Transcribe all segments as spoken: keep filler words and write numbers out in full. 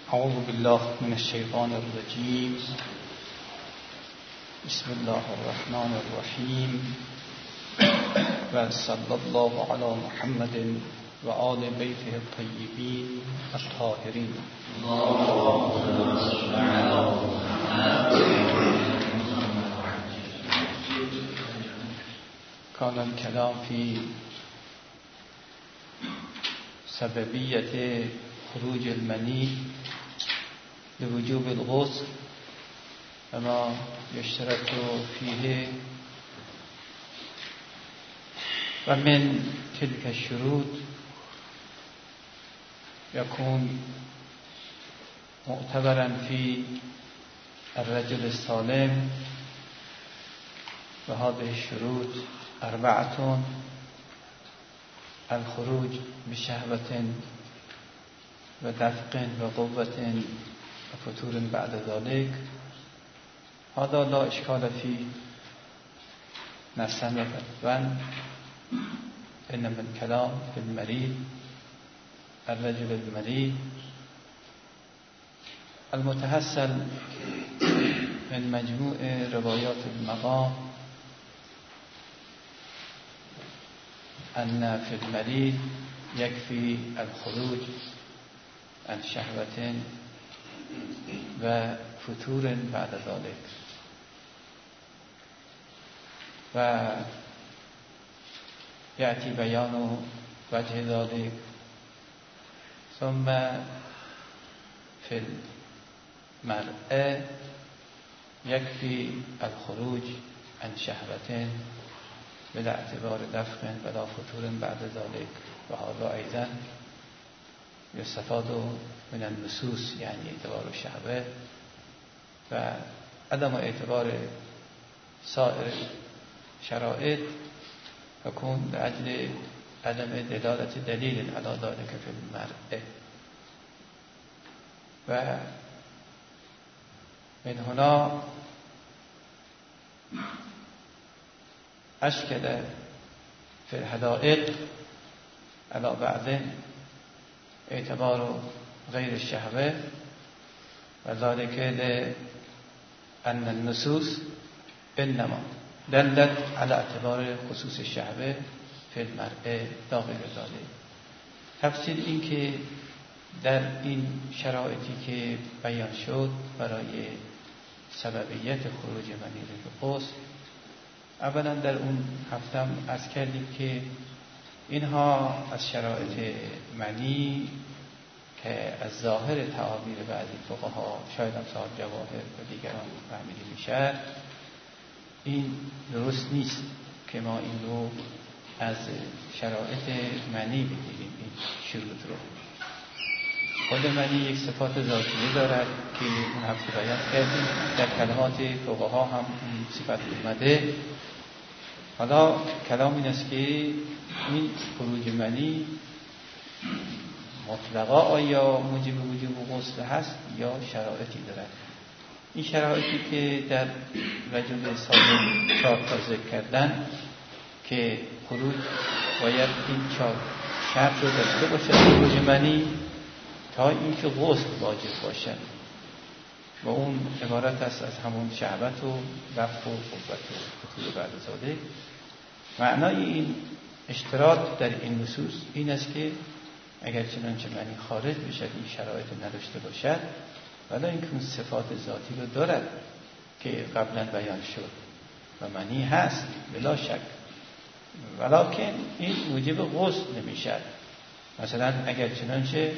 اعوذ بالله من الشیطان الرجیم. بسم الله الرحمن الرحیم و صلی الله علی محمد و آل بیته الطیبین الطاهرین. کان الکلام فی سببیت خروج المنی لوجوب الغسل و ما یشترط فیه و من تلك الشروط یکون معتبرا فی الرجل السالم و هذه الشروط اربعة: الخروج بشهوة و دفق و قوة و فتور بعد ذلك. هذا لا اشکال فی نفسا و فتوا، انما الكلام في المريض الرجل المريض المتحصل من مجموع روایات المقام ان في المريض يكفي الخروج عن شهوة و فتور بعد ذلك. و یأتی بیان وجه ذلك ثم في المرأة يكفي الخروج عن شهوة بلا اعتبار دفق ولا فتور بعد ذلك. و هذا ايضا يستفاد من النصوص، يعني اعتبار الشهوة و عدم اعتبار سائر شرائط يكون لأجل عدم دلالة دليل على ذلك في المرء. و من هنا أشكل في الحدائق على بعض اعتبار غير الشهوة، وذلك لأن النصوص إنما دلت على اعتبار خصوص الشهوة في المرء لا غیر ذلك. تفسیر این که در این شرایطی که بیان شد برای سببیت خروج منی به غسل، اولا در اون هفتم از کردیم که اینها از شرایط منی که از ظاهر تعابیر بعضی فقها، شاید هم صاحب جواهر و دیگران فهمیده میشه، این درست نیست که ما این رو از شرایط منی بگیریم. این شروط رو خود منی یک صفات ذاتیه دارد که اون هفته بیان کردیم، در کلمات فقها هم اون صفت اومده. حالا کلام این است که این خروج منی مطلقا آیا موجب وجوب غسل هست یا شرایطی دارد. این شرایطی که در رجل سالم چهار تا ذکر کردن که خروج باید این چهار شرط رو داشته باشه خروج منی تا اینکه غسل واجب باشد، و اون عبارت است از همون شهوت و دفع و قوت و فتور بعد ذلك. معنای این اشتراط در این نصوص این است که اگر چنانچه منی خارج بشد این شرایط نداشته باشد، ولی اینکه اون صفات ذاتی رو دارد که قبلا بیان شد و منی هست بلا شک، ولیکن این موجب غسل نمیشد. مثلا اگر چنانچه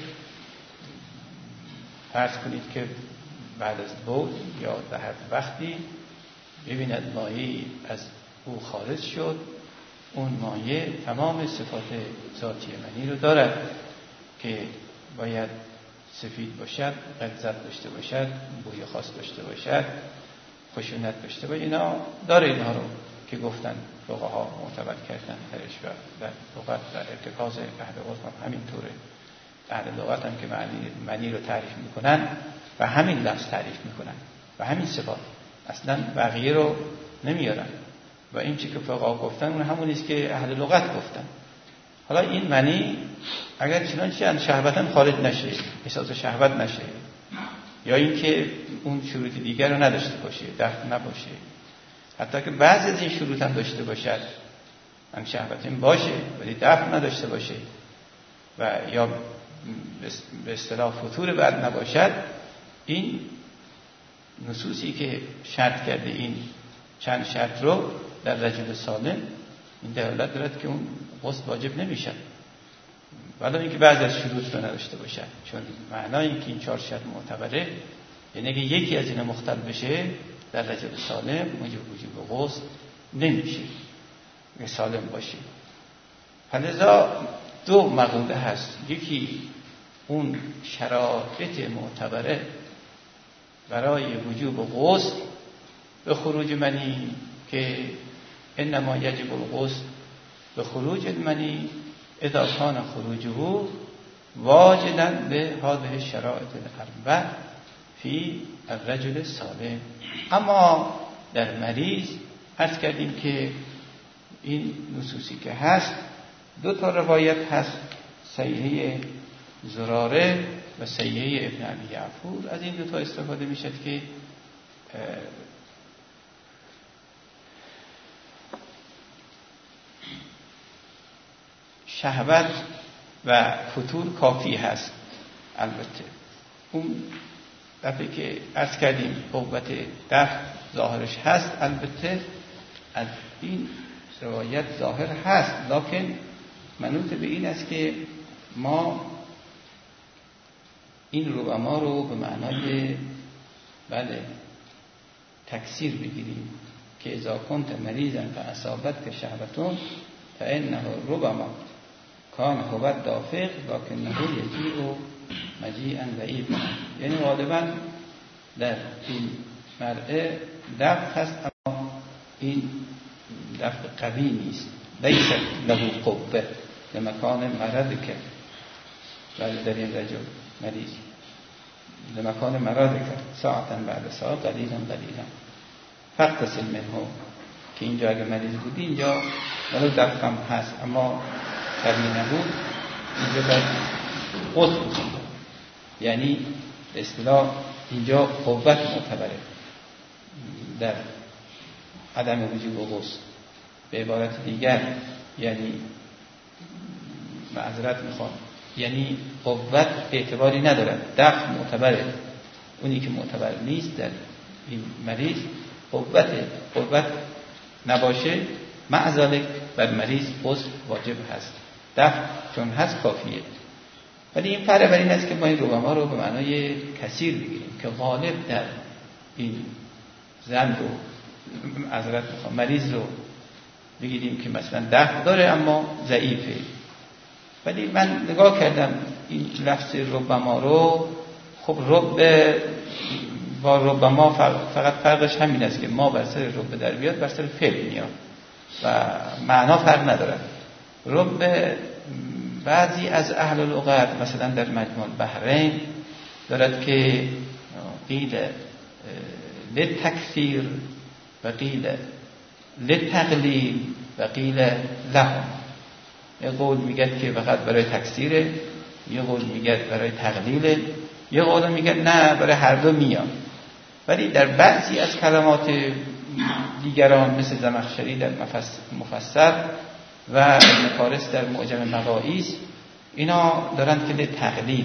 فرض کنید که بعد از بول یا در وقتی ببیند مایه از او خارج شد، اون مایه تمام صفات ذاتی منی رو دارد که باید سفید باشد، غلظت داشته باشد، بوی خاص داشته باشد، خشونت داشته باشد. اینا داره، اینها رو که گفتن فقها معتبر کردن درش و در لغت و ارتکاز اهل لغت همینطوره. اهل لغت هم که معنی منی رو تعریف میکنن و همین لفظ تعریف میکنن و همین صفات، اصلا بقیه رو نمیارن. و این چی که فقها گفتن اون همون است که اهل لغت گفتن. حالا این منی اگر چنانچه از شهوتن خارج نشه، احساس شهوت نشه، یا اینکه اون شروط دیگر رو نداشته باشه، دفع نباشه. حتی که بعضی از این شروط هم داشته باشد، هم شهوتین باشه ولی دفع نداشته باشه و یا به اصطلاح فتور بعد نباشد، این نصوصی که شرط کرده این چند شرط رو در رجل سالم، این دلالت دارد که اون غسل واجب نمیشه ولی اینکه بعضی از شروط رو نداشته باشد. چون معنای اینکه این چهار شرط معتبره یعنی اگه یکی از اینا مختل بشه در رجل سالم موجب وجوب غسل نمیشه که سالم باشه. فلذا دو مقوله هست، یکی اون شرایط معتبره برای وجوب غسل به خروج منی که انما یجب الغسل به خروج المنی اذا کان خروجه واجدا به هذه شرایط الاربع فی الرجل سالم. اما در مریض عرض کردیم که این نصوصی که هست دو تا روایت هست، صحیحه زراره و صحیحه ابن ابی یعفور. از این دو تا استفاده میشد که شهوت و فتور کافی هست. البته اون دفعه که عرض کردیم قوت دفع ظاهرش هست، البته از این روایت ظاهر هست، لکن منوط به این است که ما این رو و ما رو به معنای بله تکثیر بگیریم که اذا کنت مریضا فاصابت که شهوتون فانه ربما کان هو دافق لکنه یجیء مجیئا ضعیفا. یعنی غالبا در این مرء دفع هست اما این دفع قوی نیست، لیس له قوه لمکان مرض که ولی در این رجل مریض لمکان مرض که ساعتا بعد ساعت قلیلا قلیلا فاغتسل منه، که اینجا اگر مریض بودی اینجا ولو دفع هم هست اما قوی نبود، اینجا باید غسل بکنی. یعنی اصطلاح اینجا قوت معتبره در عدم وجوب غسل. به عبارت دیگر یعنی معذرت میخوام، یعنی قوت اعتباری ندارد، دفع معتبره. اونی که معتبر نیست در این مریض قوته، قوت نباشه معذالک بر مریض غسل واجب هست، دفع چون هست کافیه. ولی این فرق بر این است که ما این روما رو به معنای کثیر بگیریم که غالب در این زن رو معذرت میخوام مریض رو بگیریم که مثلا دفع داره اما ضعیفه. ولی من نگاه کردم این لفظ ربما رو، خب رب با ربما فقط فرقش همین است که ما بر سر رب در بیاد بر سر فعل میاد و معنا فرق نداره. رب بعضی از اهل لغت مثلا در مجموع البحرین دارد که قیل للتکثیر و قیل للتقلیل و قیل لهم. یه قول میگه که فقط برای تکثیره، یه قول میگه برای تقلیله، یه قول میگه نه برای هر دو میاد. ولی در بعضی از کلمات دیگران مثل زمخشری در مفسر و ابن فارس در معجم مقاییس اینا دارن که للتقلیل.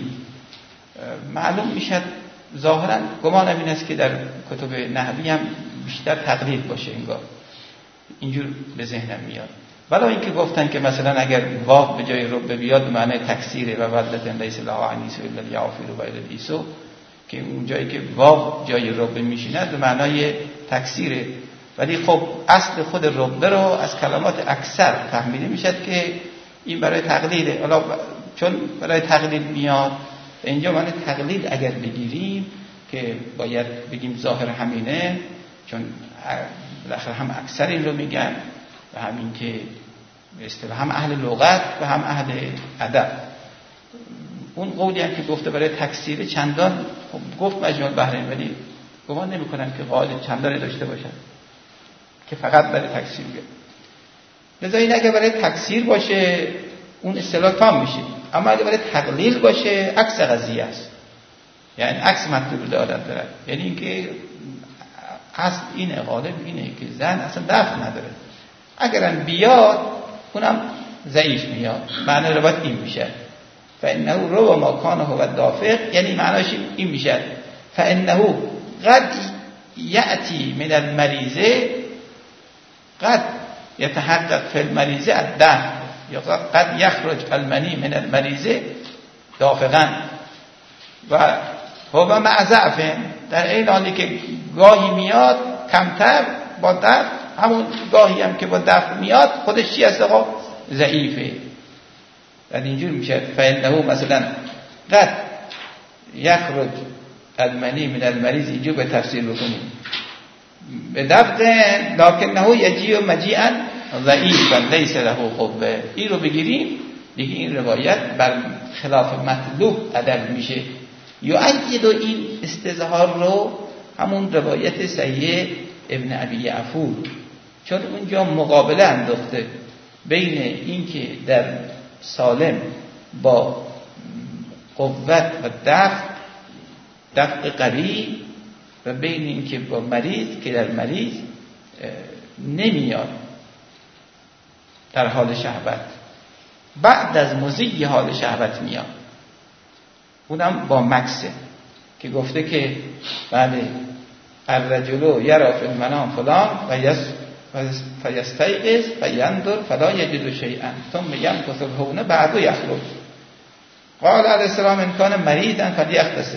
معلوم میشد ظاهرا گمانم این است که در کتب نحوی هم بیشتر تقلیل باشه، انگار اینجور به ذهنم میاد. ولی اینکه گفتن که مثلا اگر واو به جای رب بیاد به معنی تکثیره و ولدتن لیس لها عنیس الا الیعافیر و الی الایسو، که اون جایی که واو جای رب میشیند به معنای تکثیره. ولی خب اصل خود رب رو از کلمات اکثر فهمیده میشد که این برای تقلیله. حالا چون برای تقلیل میاد اینجا معنی تقلیل اگر بگیریم که باید بگیم ظاهر همینه، چون بالاخره هم اکثر این رو میگن و همین که به اصطلاح هم اهل لغت و هم اهل ادب. اون قولی هم که گفته برای تکثیر چندان خب گفت مجموع البحرین، ولی گمان نمی کنم که قاعده چندان داشته باشن که فقط برای تکثیر بیاد. لذا این اگه برای تکثیر باشه اون اصطلاح تام میشه، اما اگه برای تقلیل باشه عکس قضیه است. یعنی عکس مطلوب عادت دارد. یعنی اینکه اصل اینه، غالب اینه که زن اصلا دفع نداره. اگرم بیاد اونم ضعیف میاد. معنی روایت این میشه فانه رو ما کان هو دافق، یعنی معناش این میشه فانه قد یأتی من المریضه قد یتحقق فی المریضه الدفع یا قد یخرج المنی من المریضه دافقا و هو مع ضعف، در این حالی که گاهی میاد کمتر با دفع، همون گاهی هم که با دفع میاد خودش چی هست آقا؟ ضعیفه. یعنی اینجور میشه فانه مثلا قد یخرج المنی من المریض، اینجور به تفسیر بکنیم به دفع لکنه یجیء مجیئا ضعیفا لیس له قوه. این رو بگیریم دیگه این روایت بر خلاف مطلوب عدل میشه. یؤید این استظهار رو همون روایت صحیح ابن ابی عفور، چون اونجا مقابله انداخته بین این که در سالم با قوت و دفع دفع قوی و بین این که با مریض که در مریض نمیاد در حال شهوت، بعد از مزی حال شهوت میاد، اونم با مکسه که گفته که بله الرجل یرا فی المنام فلان و یس فیستیقظ فینظر فلا یجد شیئا ثم یمکث الهون بعد یخرج. قال علیه السلام ان کان مریضا فلیغتسل،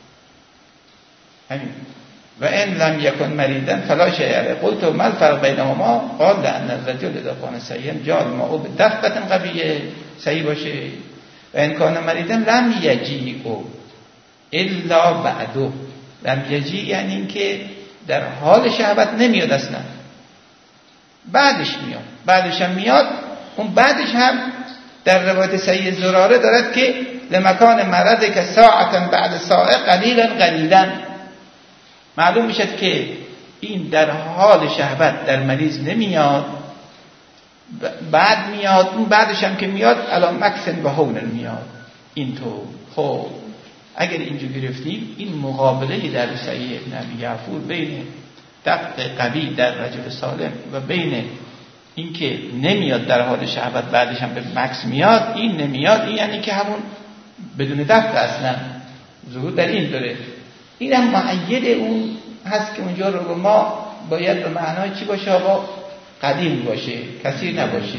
همین و ان لم یکن مریضا فلا شیء علیه. قلت ما الفرق بینهما؟ قال لان الرجل اذا کان صحیحا جاء الماء بدفقه قویه، صحیح باشه، و ان کان مریضا لم یجیء الا بعده. لم یجیء یعنی اینکه در حال شهوت نمیاد اصلا، بعدش میاد. بعدش هم میاد، اون بعدش هم در روایت صحیح زراره دارد که لمکان مرض که ساعتا بعد ساعه قلیلا قلیلا. معلوم میشد که این در حال شهوت در مریض نمیاد، بعد میاد، اون بعدش هم که میاد الان مکسن و هونن میاد. اینطور خب اگر اینجا گرفتیم این مقابله در صحیح ابن ابی عفور بین دفع قوی در رجل سالم و بین این که نمیاد در حال شهوت بعدش هم به مکس میاد، این نمیاد، این یعنی که همون بدون دفع اصلا ظهور در این داره. این هم معید اون هست که اونجا رو ما باید به معنای چی باشه آقا؟ قدیم باشه، کثیر نباشه.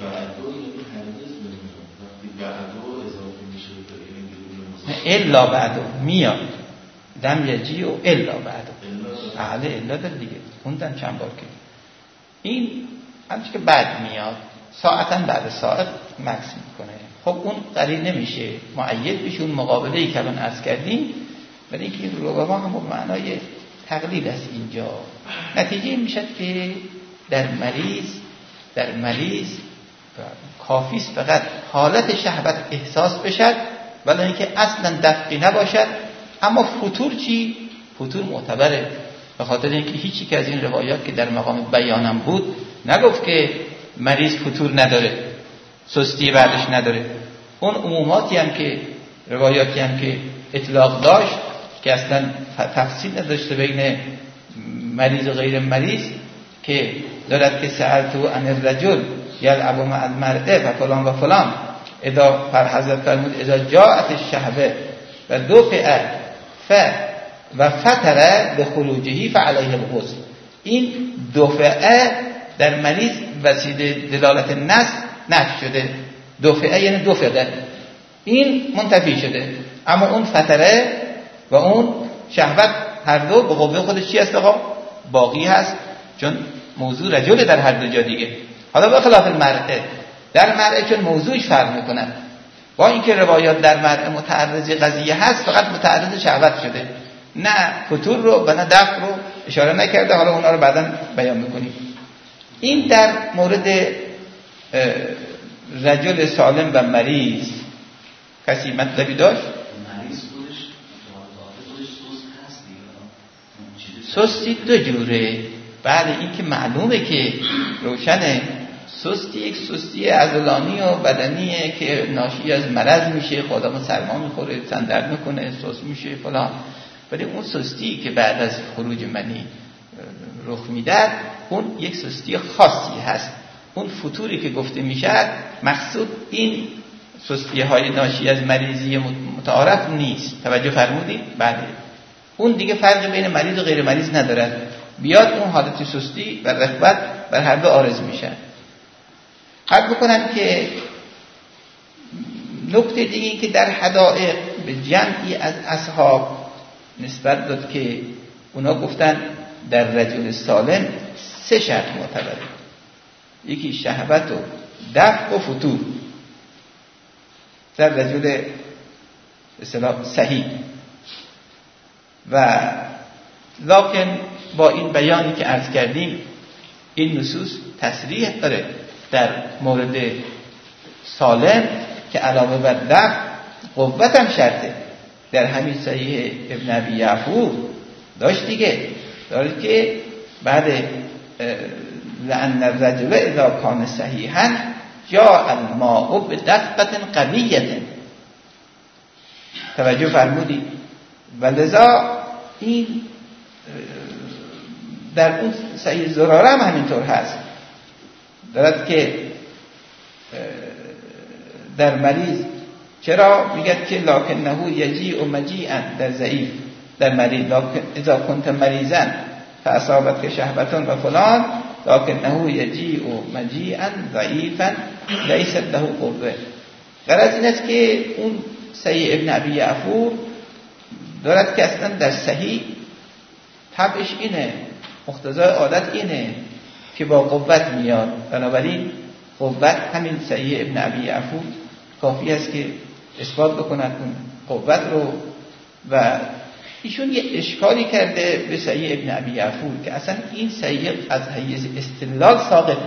الا بعدو میاد دم یجی و الا بعدو اهل الا در دیگه خوندن چند بار که این همچه که بعد میاد ساعتا بعد ساعت مکس میکنه. خب اون قلیل نمیشه، معید بشه اون مقابله‌ای که الان عرض کردیم، ولی اینکه این رو ما هم به معنای تقلیل است اینجا. نتیجه این میشد که در مریض در مریض کافیست فقط حالت شهوت احساس بشد، ولی اینکه اصلا دفعی نباشد. اما فطور چی؟ فطور معتبره، به خاطر اینکه هیچی که از این روایات که در مقام بیانم بود نگفت که مریض فطور نداره، سستی بعدش نداره. اون عموماتی هم که روایاتی هم که اطلاق داشت که اصلا تفصیل نداشته بین مریض و غیر مریض، که دارد که سألتو عن الرجل یلعب مع المرأة و فلان و فلان، اذا پر حضرت فرمود اذا جاءت الشهوه و دفع ف و فتره به خروجهی فعلیه الغسل. این دفعه در مریض وسیله دلالت نص نفی شده، دفعه یعنی دفعه، این منتفی شده. اما اون فتره و اون شهوت هر دو به قوه خودش چی هست آقا؟ باقی هست، چون موضوع رجل در هر دو جا دیگه. حالا به خلاف المرأة، در مرأة چون موضوعش فرق میکنن، با اینکه روایات در مرأة متعرض قضیه هست فقط متعرض شهوت شده، نه فطور رو و نه دفع رو اشاره نکرده. حالا اونا رو بعداً بیان میکنیم. این در مورد رجل سالم و مریض کسی مطلبی داشت؟ مریض خودش سستی سستی دو جوره. بعد این که معلومه که روشنه سستی یک سستی عضلانی و بدنیه که ناشی از مرض میشه، خودمون سرما میخوره، تن درد میکنه، سست میشه فلان. ولی اون سستی که بعد از خروج منی رخ میداد اون یک سستی خاصی هست. اون فتوری که گفته میشه مقصود این سستی های ناشی از مریضی متعارف نیست. توجه فرمودید؟ بله. اون دیگه فرق بین مریض و غیر مریض نداره. بیاد اون حالت سستی و رغبت بر هر دو عارض میشه. حد بکنم که نکته دیگه این که در حدائق به جمعی از اصحاب نسبت داد که اونا گفتن در رجل سالم سه شرط معتبره. یکی شهوت و دفع و فتور در رجل اصطلاح صحیح. و لکن با این بیانی که عرض کردیم این نصوص تصریح داره در مورد سالم که علاوه بر دفع قوت هم شرطه. در همین صحیح ابن ابی یعفور داشت دیگه، داره که بعد لأن الرجل اذا کان صحیحا جاء الماء بدفقة قویة. توجه فرمودید؟ و لذا این در اون صحیح زراره هم همینطور هست، دارد که در مریض چرا میگه که لکنه یجیء مجیئا در ضعیف در مریض لکن اذا كنت مریضا فاصابتك شهوة و فلان لکنه یجیء مجیئا ضعیفا لیست له قوه. غرض این است که اون صحیح ابن ابی یعفور دارد که اصلا در صحیح طبعش اینه، مقتضای عادت اینه که با قوت میاد. بنابراین قوت همین صحیح ابن ابی یعفور کافی است که اثبات بکند اون قوت رو. و ایشون یه اشکالی کرده به صحیح ابن ابی یعفور که اصلا این صحیح از حیز استدلال ساقط.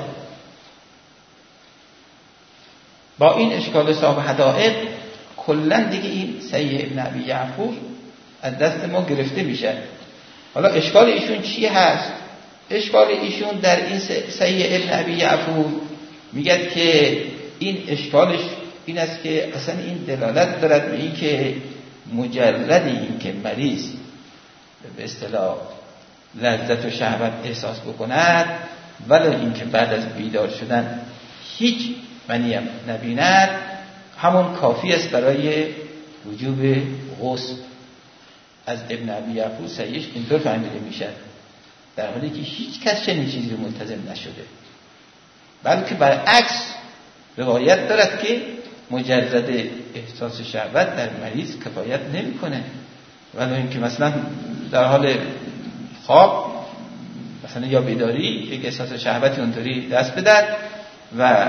با این اشکال صاحب حدائق کلا دیگه این صحیح ابن ابی یعفور از دست ما گرفته میشه. حالا اشکال ایشون چی هست؟ اشکال ایشون در این صحیح ابن ابی یعفور میگه که این اشکالش این است که اصلا این دلالت دارد به این که مجرد این که مریض به اصطلاح لذت و شهوت احساس بکند ولی این که بعد از بیدار شدن هیچ منی هم نبیند همون کافی است برای وجوب غسل. از ابن ابی یعفور صحیحش اینطور فهمیده میشه، در حالی که هیچ کس چنین چیزی ملتزم نشده، بلکه برعکس روایت دارد که مجرد احساس شهوت در مریض کفایت نمیکنه، ولی اینکه مثلا در حال خواب مثلا یا بیداری یک احساس شهوتی اونطوری دست بدهد و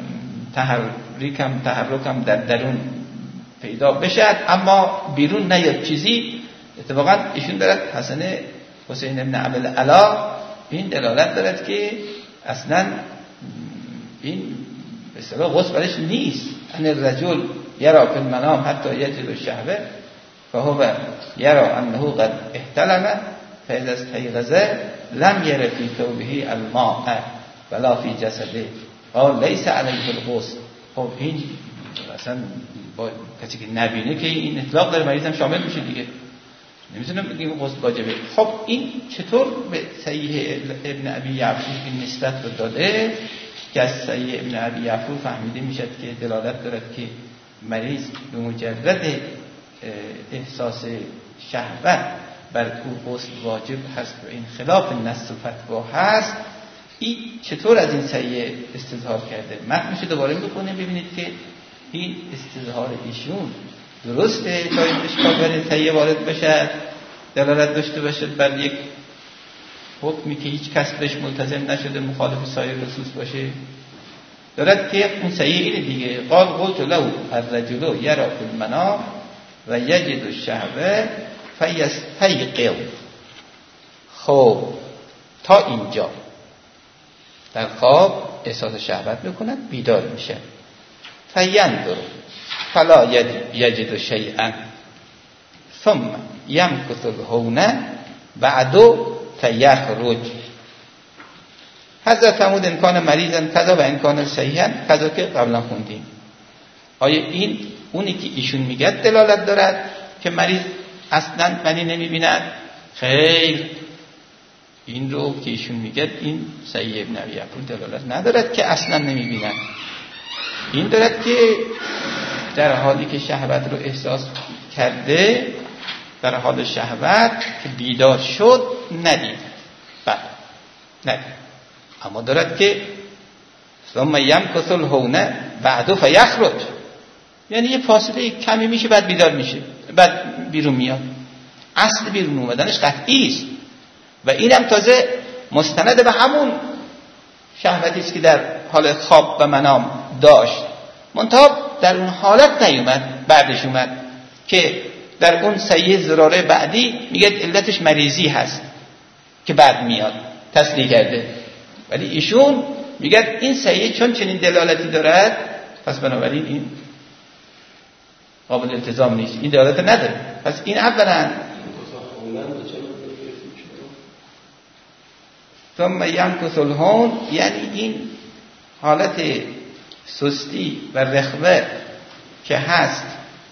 تحرکم تحرکم در درون پیدا بشد اما بیرون نیاد چیزی. اتفاقا ایشون دارد حسن حسین ابن عبد العلا این دلالت دارد که اصلا این به اصطلاح غسل برش نیست. ان الرجل یرا فی المنام حتی یجد الشهوه فهو یرا انه قد احتلم فاذا استيقظ لم ير في ثوبه الماء ولا في جسده قال ليس عليه الغسل. خب این اصلا با کسی که نبینه که این اطلاق در مریض هم شامل میشه دیگه، نمیتونم بگیم غسل واجبه. خب این چطور به صحیح ابن ابی یعفور این نسبت رو داده که از صحیح ابن ابی یعفور فهمیده میشد که دلالت دارد که مریض به مجرد احساس شهوت بر او غسل واجب هست و این خلاف نص و فتوا هست. این چطور از این صحیح استظهار کرده؟ متنش دوباره میخونیم ببینید که این استظهار ایشون درسته تا این اشکال برای صحیح وارد بشه، دلالت داشته باشه بر یک حکمی که هیچ کس بهش ملتزم نشده، مخالف سایر نصوص باشه. دارد که اون صحیح اینه دیگه، قال قلت له الرجل یرا فی المنام و یجد الشهوه فیستیقظ. خب تا اینجا در خواب احساس شهوت میکنند، بیدار میشه، فینظر فلا یجد شیئا ثم یمکث الهون بعد فیخرج. حضرت فرمود امکان مریضن کذا و امکان صحیحن کذا که قبلا خوندیم. آیا این اونی که ایشون میگه دلالت دارد که مریض اصلا منی نمیبیند؟ خیر، این رو که ایشون میگه این صحیح ابن ابی عفور دلالت ندارد که اصلا نمیبیند. این دارد که در حالی که شهوت رو احساس کرده، در حال شهوت که بیدار شد ندید، بله ندید، اما دارد که ثم یمکث الهون بعد فیخرج، یعنی یه فاصله کمی میشه بعد بیدار میشه، بعد بیرون میاد. اصل بیرون اومدنش قطعی است و اینم تازه مستند به همون شهوتی است که در حال خواب و منام داشت، منتها در اون حالت نیومد، بعدش اومد که در اون سیه زراره بعدی میگه علتش مریضی هست که بعد میاد، تصدیق کرده. ولی ایشون میگه این سیه چون چنین دلالتی دارد پس بنابراین این قابل التزام نیست، این دلالت نداره. پس این اولا ثم یمکث الهون، یعنی این حالت سستی و رخوه که هست،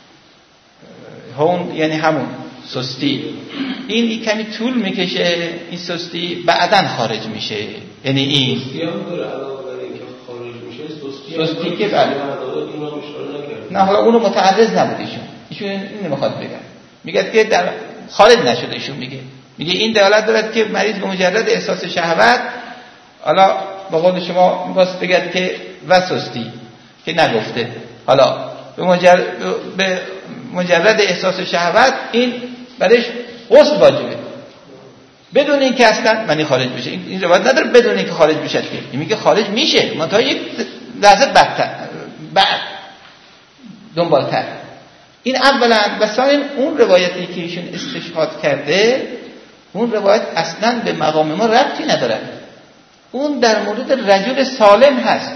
هون یعنی همون سستی، این کمی طول میکشه، این سستی بعدن خارج میشه. یعنی این سستی که بعد نه، حالا اونو متعرض نبود ایشون، ایشون این نمیخواد بگم، میگه که در خارج نشده. ایشون میگه میگه این دلالت دارد که مریض به مجرد احساس شهوت، حالا به قول شما میخواست بگه که و سستی که نگفته، حالا به مجرد, به مجرد احساس شهوت این برش غسل واجبه بدون اینکه اصلا منی خارج بشه. این روایت نداره بدون اینکه خارج بشه، که این میگه خارج میشه منتها یک لحظه بعد بعد دنبالتر. این اولا. و ثانیا اون روایتی که ایشون استشهاد کرده، اون روایت اصلا به مقام ما ربطی نداره، اون در مورد رجل سالم هست،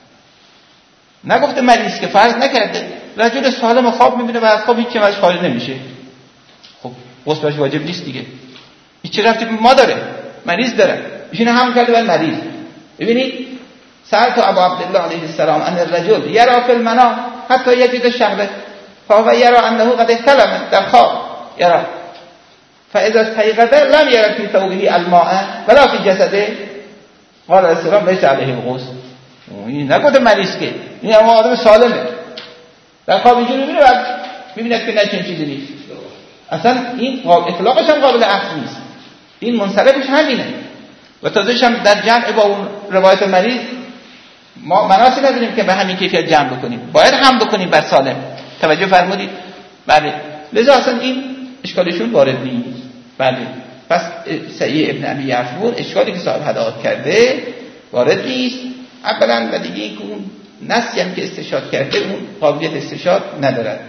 نگفته مریض، که فرض نکرده رجل سالم خواب میبینه و از خواب هیچ چیزی ازش خارج نمیشه، خب غسلش واجب نیست دیگه، هیچ چیزی ربطی به ما داره؟ مریض داره، ایشون هم کرده بر مریض. ببینید سألت ابو عبدالله علیه السلام ان الرجل یرا فی المنام حتی یجد الشهوة فهو یرا انه قد احتلم، در خواب یرا فاذا استيقظ لم ير في ثوبه الماء ولا في جسده قال السلام ليس عليه الغسل. این نگفته مریض که، این هم آدم سالمه، در خواب اینجوری میبینه بعد میبینه که نه چنین چیزی نیست، اصلا این اطلاقش هم قابل اخذ نیست، این منصرفش همینه. و تازهش هم در جمع با اون روایت مریض ما مناسی نداریم که به همین کیفیت جمع بکنیم، باید هم بکنیم بر سالم. توجه فرمودید؟ بله. لذا اصلا این اشکالشون وارد نیست. بله. پس سعی ابن ابی عفور اشکالی که صاحب هدایت کرده وارد نیست. اولا و دیگه این که اون نصی هم که استشهاد کرده اون قابلیت استشهاد ندارد.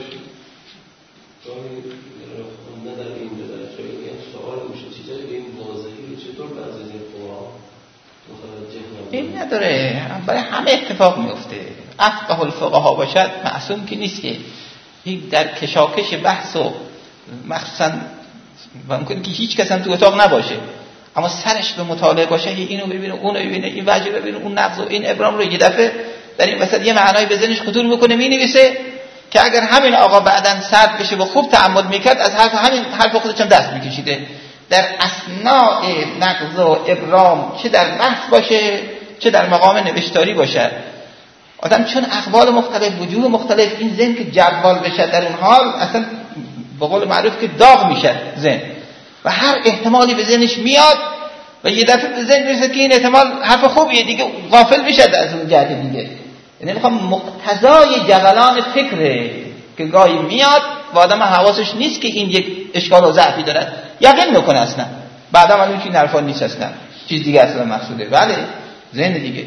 این نداره، برای همه اتفاق میفته. افقه الفقها باشد معصوم که نیست که این در کشاکش بحث و مخصوصا ممکنه که هیچ کس هم تو اتاق نباشه اما سرش به مطالعه باشه، اینو ببینه اونو ببینه، این وجه ببینه اون نقض و این ابرام رو یه دفعه در این وسط یه معنای به ذهنش خطور میکنه، مینویسه که اگر همین آقا بعداً سرد بشه و خوب تعمد میکرد از حرف همین حرف خودش هم دست میکشیده. در اثناء نقض و ابرام چه در بحث باشه چه در مقام نوشتاری باشه، آدم چون اقوال مختلف وجوه مختلف این ذهن که جوال بشه در اون حال اصلا به قول معروف که داغ میشه ذهن و هر احتمالی به ذهنش میاد و یه دفعه به ذهن میرسه که این احتمال حرف خوبیه دیگه، غافل میشه از اون جهت دیگه. یعنی میخوام مقتضای جولان فکره که گاهی میاد و آدم حواسش نیست که این یک اشکال و ضعفی داره، یقین میکنه اصلا بعدا معلومه که این حرفا نیست، اصلا چیز دیگه اصلا مقصوده. بله ذهن دیگه.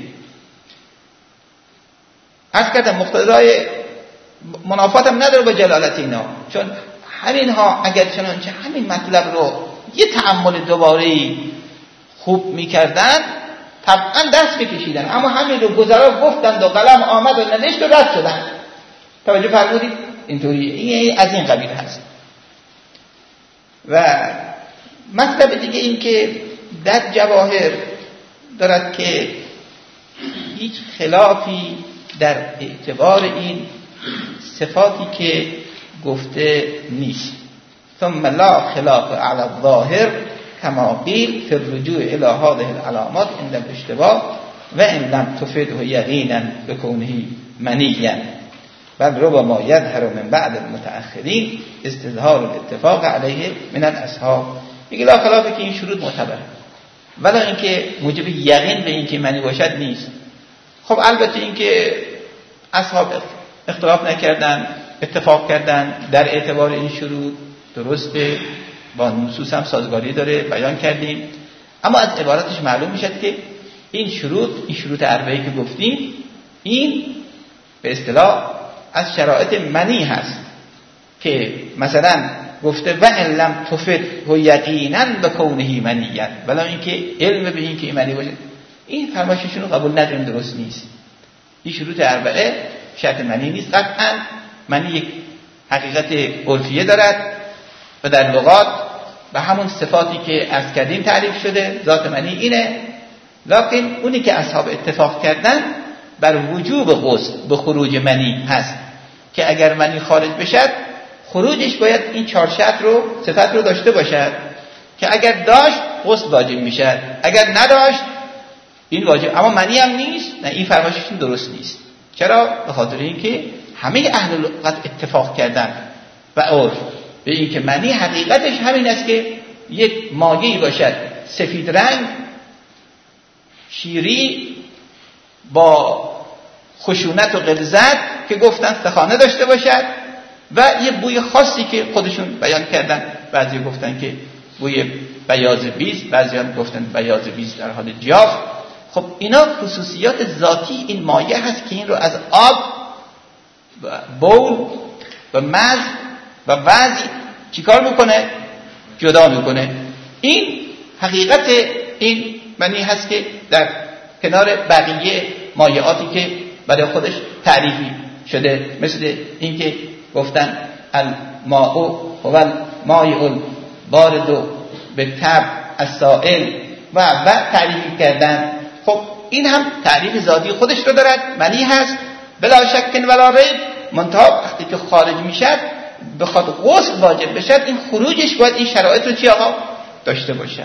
عرض کردم مقتضای منافات هم نداره با جلالت اینا، چون همین ها اگر چنانچه همین مطلب رو یه تأمل دوباره خوب میکردن طبعا دست بکشیدن، اما همین رو گذرا گفتند و قلم آمد و نوشت و رد شدن. توجه فرمودید؟ اینطوریه، این از این قبیل هست. و مطلب دیگه این که در جواهر دارد که هیچ خلافی در اعتبار این صفاتی که گفته نیست. ثم لا خلاف على الظاهر كما قيل في الرجوع الى هذه العلامات عند الاشتباه وان لم تفده يقينا بكونه منيا بل ربما يظهر من بعد المتأخرين استظهار الاتفاق عليه من الاصحاب. میگه لا خلافه که این شروط معتبره، ولی اینکه موجب یقین به اینکه منی باشد نیست. خب البته اینکه اصحاب اختلاف نکردن، اتفاق کردن در اعتبار این شروط درسته، با نصوص هم سازگاری داره، بیان کردیم. اما از عبارتش معلوم میشه که این شروط، این شروط اربعه‌ای که گفتیم، این به اصطلاح از شرایط منی هست که مثلا گفته و ان لم تفد هو یقینا بکونه منیًا، ولی اینکه علم به این که منی باشه، این فرمایششون رو قبول نداریم، درست نیست. این شروط اربعه شرط منی نیست. قطعاً منی یک حقیقت عرفیه دارد و در لغات به همون صفاتی که از کردیم تعریف شده ذات منی اینه، لکن اونی که اصحاب اتفاق کردن بر وجوب غسل به خروج منی هست که اگر منی خارج بشد خروجش باید این چهار شرط رو صفت رو داشته باشد که اگر داشت غسل واجب میشد، اگر نداشت این واجب. اما منی هم نیست، نه، این فرمایششون درست نیست. چرا؟ به خاطر اینکه همه اهل لغت اتفاق کردن و عرف به این که منی حقیقتش همین است که یک مایه‌ای باشد سفید رنگ، شیری، با خشونت و غلظت که گفتن سخانه داشته باشد و یه بوی خاصی که خودشون بیان کردن. بعضی گفتن که بوی بیاض بیز، بعضی هم گفتن بیاض بیز در حال جاف. خب اینا خصوصیات ذاتی این مایه هست که این رو از آب و بول و مز و وضع چیکار میکنه؟ جدا میکنه. این حقیقت این منی هست که در کنار بقیه مایعاتی که برای خودش تعریفی شده، مثل اینکه گفتن الماء هو الماء البارد بالطبع السائل و بعد تعریف کردن. خب این هم تعریف ذاتی خودش رو دارد، منی هست بلا شک ولا ریب. منتها وقتی که خارج میشد بخواد غسل واجب بشد، این خروجش باید این شرایط رو چی آقا داشته باشه.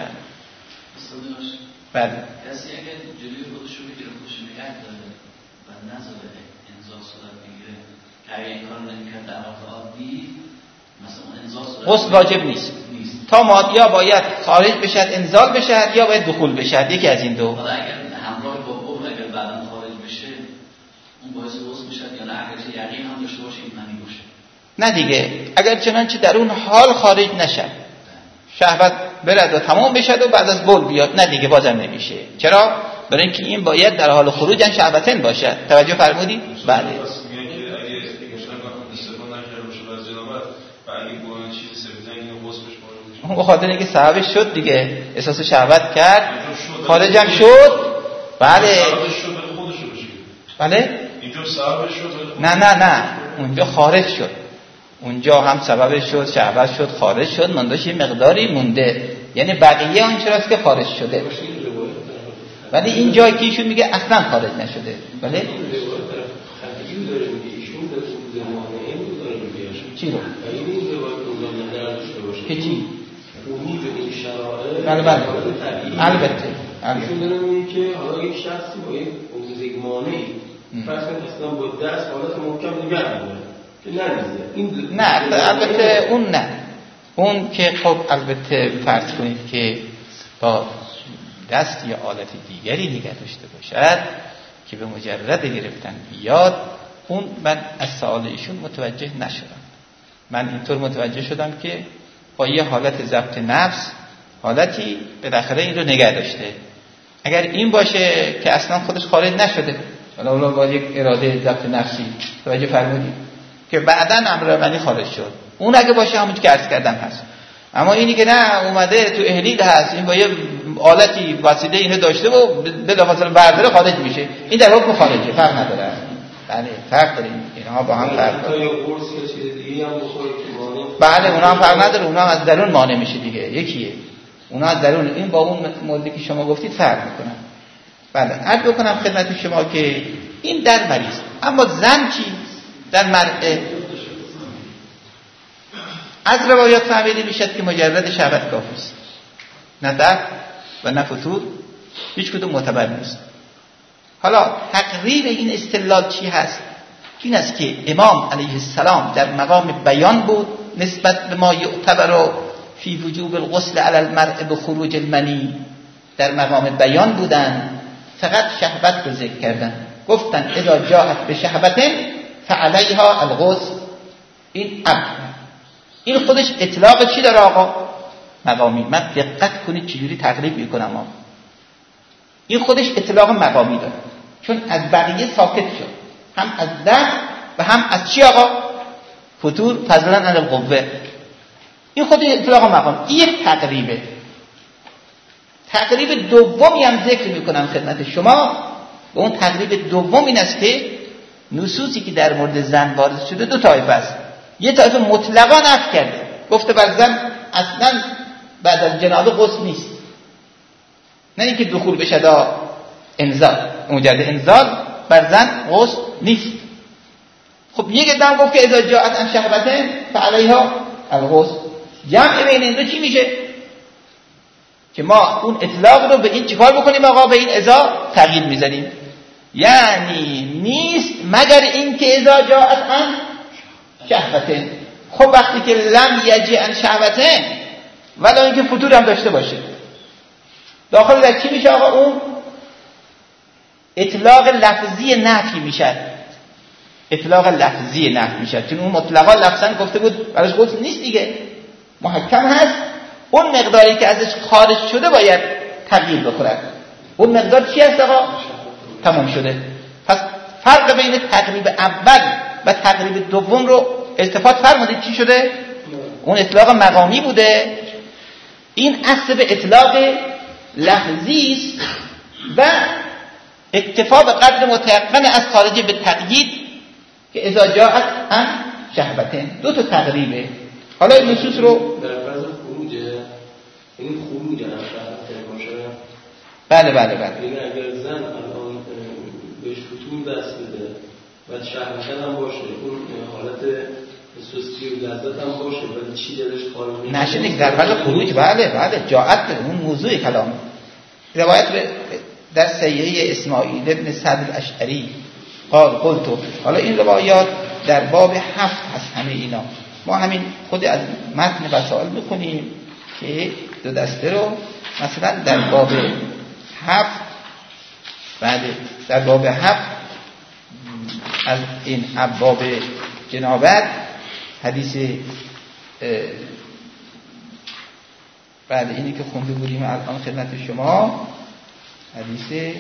بله. کسی اگر جلوی خودش رو بگیره، خودش رو نگه داره و نذاره انزا صورت بگیره که اگر این کار نمی‌کرد در وقت عادی مثلا انزا صورت غسل واجب نیست. نیست تا ما یا باید خارج بشد انزال بشد یا باید دخول بشد، یکی از این دو. حالا اگر همراه با قبل اگر بعداً خارج بشه اون باعث غسل بشد یا نه اگرچه یقین هم داشته باشه این منی باشه؟ نه دیگه، اگر چنانچه در اون حال خارج نشد، شهوت برد و تمام بشد و بعد از بول بیاد، نه دیگه بازم نمیشه. چرا؟ برای اینکه این باید در حال خروج ان شهوتن باشد. توجه فرمودی؟ بله. اون به خاطر اینکه سببش شد دیگه، احساس شهوت کرد، خارج هم شد. بله. بله؟ اینجا سببش شد. نه نه نه، اونجا خارج شد. اونجا هم سببش شد، شهوت شد، خارج شد، منداش یه مقداری مونده، یعنی بقیه آن چراست که خارج شده. ولی این جایی که ایشون میگه اصلا خارج نشده. بله؟ چی رو؟ که چی؟ بله بله البته ایشون دارم این که حالا یک شخصی با یک یک مانعی فرض کنید اصلا با دست حالت محکم نگه داره، نه البته اون نه، اون که خب البته فرض کنید که با دست یا آلت دیگری نگه داشته باشد که به مجرد گرفتن بیاد، اون من از سوال ایشون متوجه نشدم. من اینطور متوجه شدم که با یه حالت ضبط نفس حالتی به داخله این رو نگه داشته. اگر این باشه که اصلا خودش خارج نشده، حالا اون با یک اراده ضبط نفسی، توجه فرمودید که بعداً امر منی خارج شد، اون اگه باشه همون که عرض کردم هست. اما اینی که نه اومده تو احلیل هست، این با یه آلتی وسیله اینو داشته و بلافاصله برداره خارج میشه، این در حکم خارجه، فرق نداره. بله فرق داره، اینها با هم فرق داره. بله اونها هم فرق نداره، اونها از درون مانع میشه دیگه، یکیه. اونها از درون، این با اون موردی که شما گفتید فرق میکنن. بله عرض بکنم خدمت شما که این در مریض. اما زن چی؟ در مرئه از روایات فهمیده میشد که مجرد شهوت کافی است، نه درد و نه فتور، هیچ کدوم معتبر نیست. حالا تقریر این استدلال چی هست؟ این است که امام علیه السلام در مقام بیان بود نسبت به ما یعتبر فی وجوب الغسل علی المرء بخروج المنی، در مقام بیان بودن، فقط شهوت رو ذکر کردن، گفتن اذا جاءت بشهوت فعلیها الغسل. این امر، این خودش اطلاق چی داره آقا؟ مقامی. من دقت کنید چجوری تقریب میکنم آقا. این خودش اطلاق مقامی داره، چون از بقیه ساکت شد، هم از درد و هم از چی آقا؟ فتور فضلا عن القوه. این خودش اطلاق مقامی. این یک تقریبه. تقریب دومی هم ذکر میکنم خدمت شما، و اون تقریب دوم این است که نصوصی که در مورد زن وارد شده دو طایفه است. یه طایفه مطلقاً نفی کرده، گفته بر زن اصلا بعد از جنابه غسل نیست، نه اینکه دخول بشه دا انزال، مجرد انزال بر زن غسل نیست. خب یک دم گفت که اذا جاءت عن شهوتین فعلیها الغسل. جمع بین این دو چی میشه؟ که ما اون اطلاق رو به این چیکار بکنیم آقا؟ به این اذا تغییر میزنیم، یعنی نیست مگر این که اذا جاءت عن شهوتین. خب وقتی که لم یجی عن شهوتین ولی اینکه فتور هم داشته باشه، داخل در چی میشه آقا؟ اون اطلاق لفظی نفی میشه، اطلاق لفظی نفی میشه، چون اون مطلقا لفظا گفته بود براش غسل نیست دیگه، محکم هست. اون مقداری که ازش خارج شده باید تغییر بخورد. اون مقدار چی هست آقا؟ تمام شده. پس فرق بین تقریب اول و تقریب دوم رو التفات فرمودید چی شده؟ اون اطلاق مقامی بوده، این اصل به اطلاق لفظی است و اکتفا به قدر متيقن از خارج به تقیید که اذا جاءت هم شهوتین. دو تا تقریبه. حالا این نصوص رو در فاز خروج، این خروج از شهوتین باشه. بله بله بله. یعنی اگر زن الان بهش فتور دست بده و شهوتین هم باشه، اون حالت سستی و لذت هم باشه ولی چی دلش خارج نشده در فاز خروج. بله بله جاءت اون موضوع کلام. روایت در صحیحه اسماعیل ابن سعد الاشعری قال قلت. حالا این روایات در باب هفت هست همه اینا. ما همین خود از متن وسائل بکنیم که دو دسته رو مثلا در باب هفت، بله در باب هفت از این ابواب جنابت حدیث بله اینی که خونده بودیم الان خدمت شما، حدیث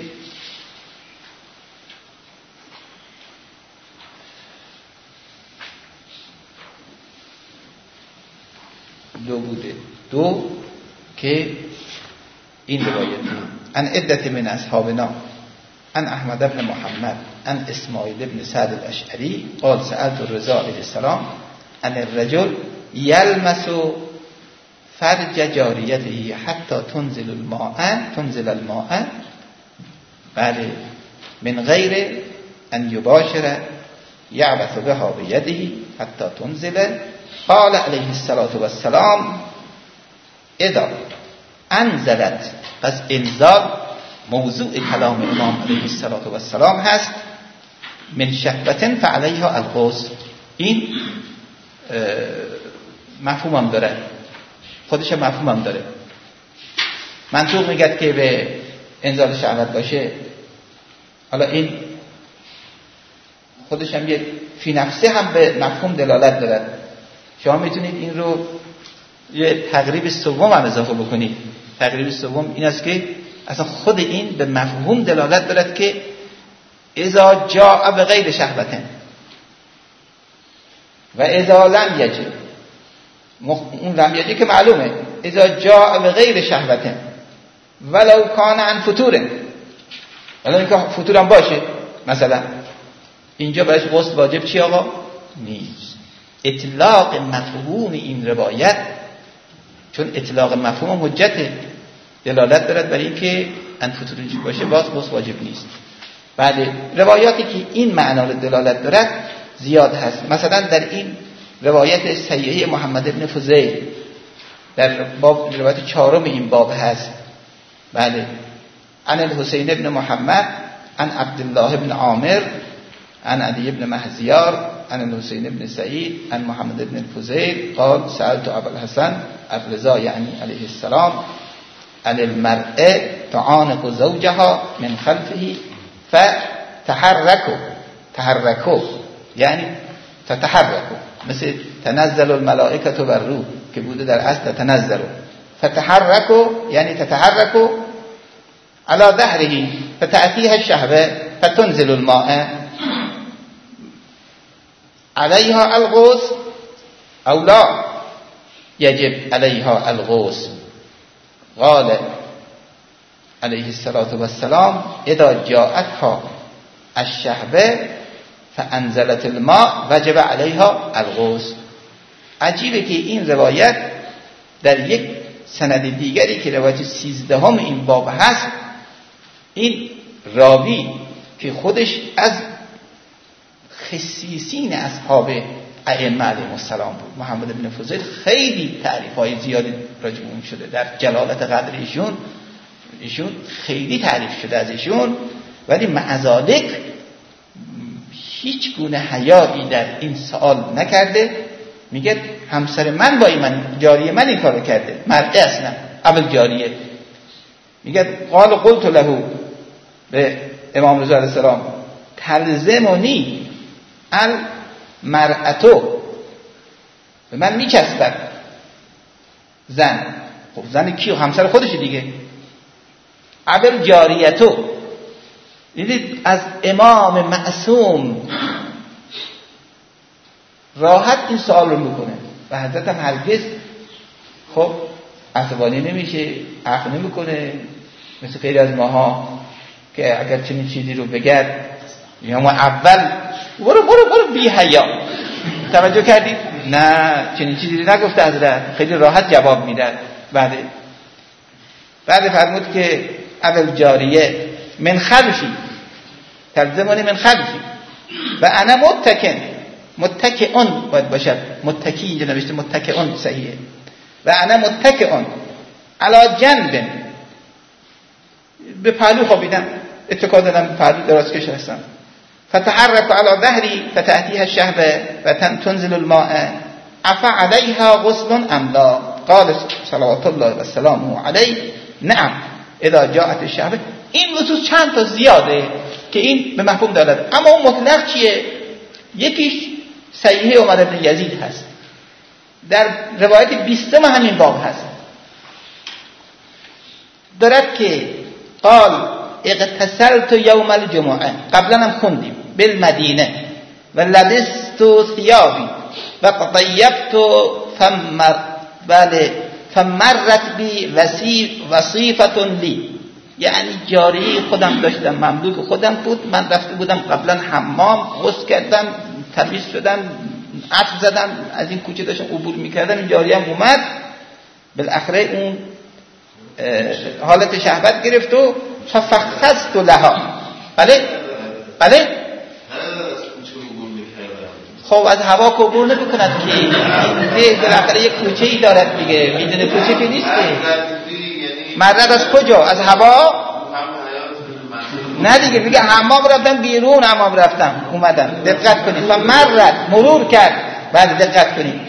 دو بوده، دو که این روایت ان عدت من اصحابنا ان احمد بن محمد ان اسماعیل بن سعد الاشعری قال سألت الرضا علیه السلام ان الرجل یلمس فرج جاریته حتی تنزل الماء تنزل الماء بله من غیر ان یباشر یعبث بها بیده حتی تنزل. قال علیه الصلاة والسلام اذا انزلت. پس انزال موضوع کلام امام علیه الصلاة والسلام هست. من شهوة فعلیها الغسل. این مفهومم داره، خودش مفهومم داره. منطوق میگه که به انزال شهوت باشه. حالا این خودش هم یه فی نفسه هم به مفهوم دلالت داره. شما میتونید این رو یه تقریب سوم هم اضافه بکنید. تقریب سوم این است که اصلا خود این به مفهوم دلالت دارد که اذا جاء بغیر شهوت و اذا لم یجی. اون لم یجی که معلومه، اذا جاء بغیر شهوت ولو کان عن فتور، ولو اینکه فتور هم باشه مثلا، اینجا برایش غسل واجب چی آقا؟ نیست. اطلاق مفهوم این روایت، چون اطلاق مفهوم حجت دلالت دارد برای اینکه انفوترونیک باشه باز غسل واجب نیست. بله روایاتی که این معنا رو دلالت دارد زیاد هست. مثلا در این روایت صحیحه محمد ابن فضیل در باب روایت چهارم این باب هست. بله عن الحسین ابن محمد عن عبدالله ابن عامر عن علی ابن مهزیار عن الحسین ابن سعید عن محمد ابن الفضیل قال سألت ابا الحسن الرضا یعنی علیه السلام عن المرأة تعانق زوجها من خلفه فتحركوا تحركوا یعنی تتحركوا مثل تنزل الملائکة والروح که بوده در اصل تنزلوا فتحركوا یعنی تتحركوا على ظهره فتأتيها الشهوة فتنزل الماء عليها الغسل أو لا يجب عليها الغسل. قال عليه الصلاة والسلام إذا جاءتها الشهوة فانزلت الماء وجب عليها الغسل. عجیبه که این روایت در یک سند دیگری که روایت سیزدهم این باب هست، این راوی که خودش از خصیصین اصحاب ائمه علیهم السلام بود، محمد بن فضیل، خیلی تعریف‌های زیادی راجع به اون شده در جلالت قدر ایشون، ایشون خیلی تعریف شده از ایشون، ولی مع ذالک هیچ گونه حیایی در این سوال نکرده. میگه همسر من با من جاریه من این کارو کرده، مرده اصلا اول جاریه. میگه قال قلت له به امام رضا علیه السلام تلزمونی المرأتو، به من میچسبد زن. خب زن کیو؟ همسر خودش دیگه. اول جاریتو، دیدید از امام معصوم راحت این سوال رو میکنه و حضرت هم هرگز خب عصبانی نمیشه، عفو نمیکنه مثل غیر از ماها که اگر چنین چیزی رو بگرد یا ما اول برو برو برو بی حیا. توجه کردید؟ نه چنین چیزی رو نگفته حضرت، خیلی راحت جواب میداد. بعد بعد فرمود که اول جاریه من خلفی تلزمانی من خلفی و انا متکن، متکئون باید باشد، متکی اینجا نوشته متکئون صحیحه، و انا متکئون علی جنب، به پهلو خوابیدم، اتکا دادم به پهلو دراز کش هستم. فتحرك على ظهري فتأتيها الشهوة وتنزل الماء عفا عليها غسل ام لا؟ قال صلوات الله و سلامه علیه نعم اذا جاءت الشهوة. این نصوص چند تا زیاده که این به مفهوم دارد، اما اون مطلق چیه؟ یکیش صحیحه عمر بن یزید هست، در روایت بیستم همین باب هست، دارد که قال اغتسلت یوم الجمعه، قبلا هم خوندیم، بالمدینه و لبست ثیابی و طیبت فمر بله فمرت بی وصیفه لی، یعنی جاری خودم داشتم، مملوک خودم بود، من رفته بودم قبلا حمام، غسل کردم، تمیز شدم، عطر زدم، از این کوچه داشتم عبور میکردم، این جاری هم اومد، بالاخره اون حالت شهوت گرفت و ففخست لها. بله بله خب از هوا عبور نمیکند که این بالاخره یک کوچه ای دارد دیگه، میدونه کوچه که نیست که مرد از کجا؟ از هوا؟ نه دیگه، میگه حمام رفتم، بیرون حمام رفتم اومدم. دقت کنید، فمرد مرور کرد. بعد دقت کنید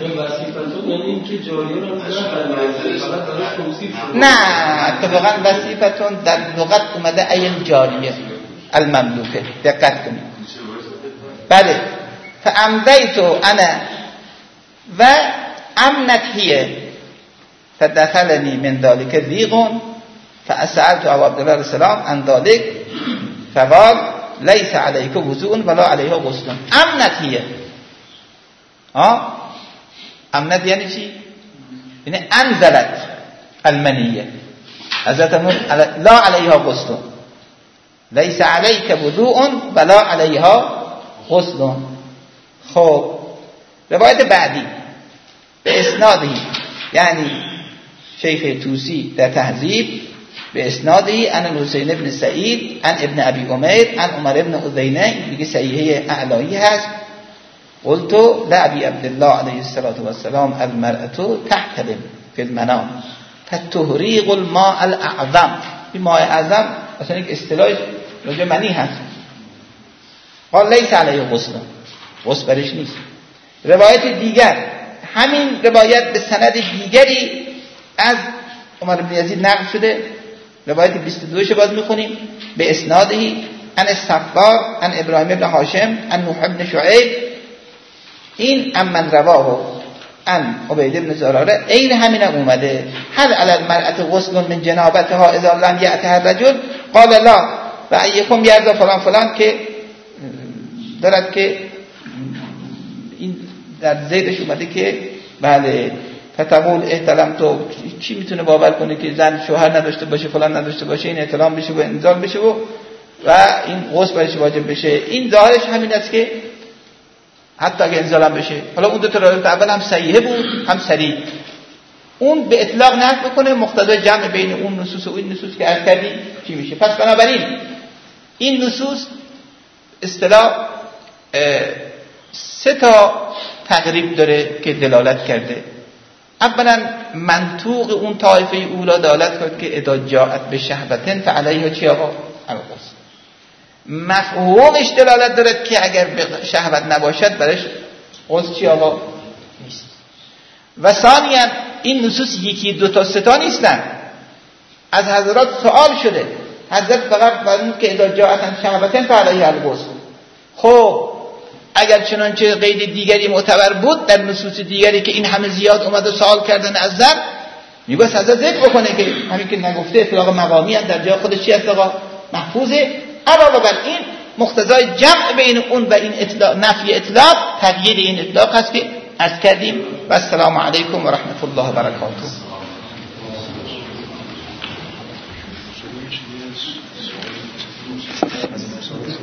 نه اتفاقا وصیفتون در لغت اومده ایل جاریه المملوکه. دقت کنید. بله فامضیت انا و امنت هیه فدخلنی من ذلك ضيق فسألت ابو عبد الله السلام عن ذلك فقال ليس عليك وضوء ولا عليها غسل. امنت هیه ها امنت یعنی چی؟ یعنی انزلت المنیه، حضرت لا عليها غسل، ليس عليك وضوء ولا عليها غسل. خب روایت بعدی به اسنادی یعنی شیخ توسی در تهذیب به اسنادی عن الحسین ابن سعید عن ابن ابی عمیر عن عمر ابن عذینه، میگه صحیحه اعلایی هست. قلت لعبی عبدالله علیه الصلاة والسلام المرأة تحتلم فی المنام فتحریق الماء الاعظم. این ماء اعظم اصلا یک اصطلاح راجع منی هست. قال لیس علیه غسل، غسل برش نیست. روایت دیگر همین روایت به سند دیگری از عمر بن یزید نقل شده، روایت بیست و دو ش باز میخونیم به اسنادی عن الصفار عن ابراهیم بن هاشم عن نوح بن شعیب. این امن رواه عن عبید بن زراره این همین هم اومده. هل علی المرأة غسل من جنابتها اذا لم یأتها الرجل؟ قال لا و ایکم یرضا فلان فلان، که دارد که این در زیدش اومده که بله فتقول احتلام، تو چی میتونه باور کنه که زن شوهر نداشته باشه فلان نداشته باشه این احتلام بشه و انزال بشه و و این غسل برش واجب بشه. این ظاهرش همین است که حتی اگه انزال هم بشه. حالا اون دو تا روایت اول هم صحیحه بود هم صریح، اون به اطلاق نقل بکنه، مقتضای جمع بین اون نصوص و این نصوص که عرض کردیم چی میشه. پس بنابراین این نصوص اصطلاح سه تا تقریب داره که دلالت کرده. اولا منطوق اون طایفه اولا دلالت کرد که اذا جاءت به شهوتن فعلیها چی آقا؟ الغسل. مفهومش دلالت دارد که اگر به شهوت نباشد برش غسل چی آقا؟ نیست. و ثانیا این نصوص یکی دو تا سه تا نیستن. از حضرات سوال شده، حضرت فقط فرمود که اذا جاءت شهوتن فعلیها الغسل. خب اگر چنانچه قید دیگری معتبر بود در نصوص دیگری که این همه زیاد اومده سوال کردن از زن، میگه حضرت ذکر بکنه که همین که نگفته اطلاق مقامی در جای خودش چی است آقا؟ محفوظه. علاوه بر این مقتضای جمع بین اون و این اطلاق، نفی اطلاق تقیید این اطلاق هست که عرض کردیم. و السلام علیکم و رحمت الله و برکاته.